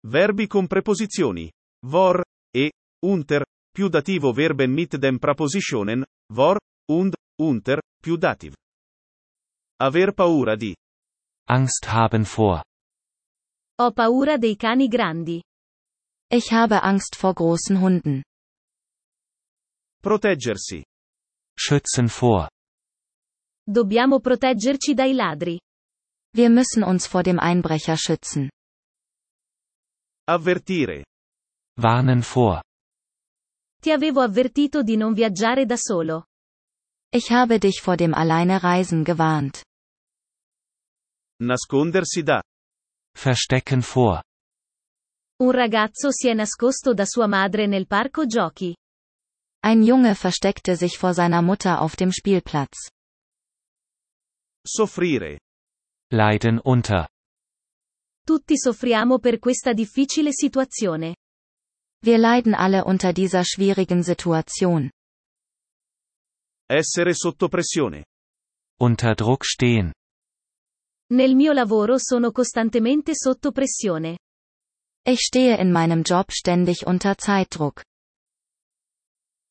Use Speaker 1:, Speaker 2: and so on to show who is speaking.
Speaker 1: Verbi con preposizioni vor e unter più dativo Verben mit den Präpositionen vor und unter più dativ. Aver paura di.
Speaker 2: Angst haben vor.
Speaker 3: Ho paura dei cani grandi.
Speaker 4: Ich habe Angst vor großen Hunden.
Speaker 1: Proteggersi.
Speaker 2: Schützen vor.
Speaker 3: Dobbiamo proteggerci dai ladri.
Speaker 4: Wir müssen uns vor dem Einbrecher schützen.
Speaker 1: Avvertire.
Speaker 2: Warnen vor.
Speaker 3: Ti avevo avvertito di non viaggiare da solo.
Speaker 4: Ich habe dich vor dem Alleinereisen gewarnt.
Speaker 1: Nascondersi da.
Speaker 2: Verstecken vor.
Speaker 3: Un ragazzo si è nascosto da sua madre nel parco giochi.
Speaker 4: Ein Junge versteckte sich vor seiner Mutter auf dem Spielplatz.
Speaker 1: Soffrire.
Speaker 2: Leiden unter.
Speaker 3: Tutti soffriamo per questa difficile situazione.
Speaker 4: Wir leiden alle unter dieser schwierigen Situation.
Speaker 1: Essere sotto pressione.
Speaker 2: Unter Druck stehen.
Speaker 3: Nel mio lavoro sono costantemente sotto pressione.
Speaker 4: Ich stehe in meinem Job ständig unter Zeitdruck.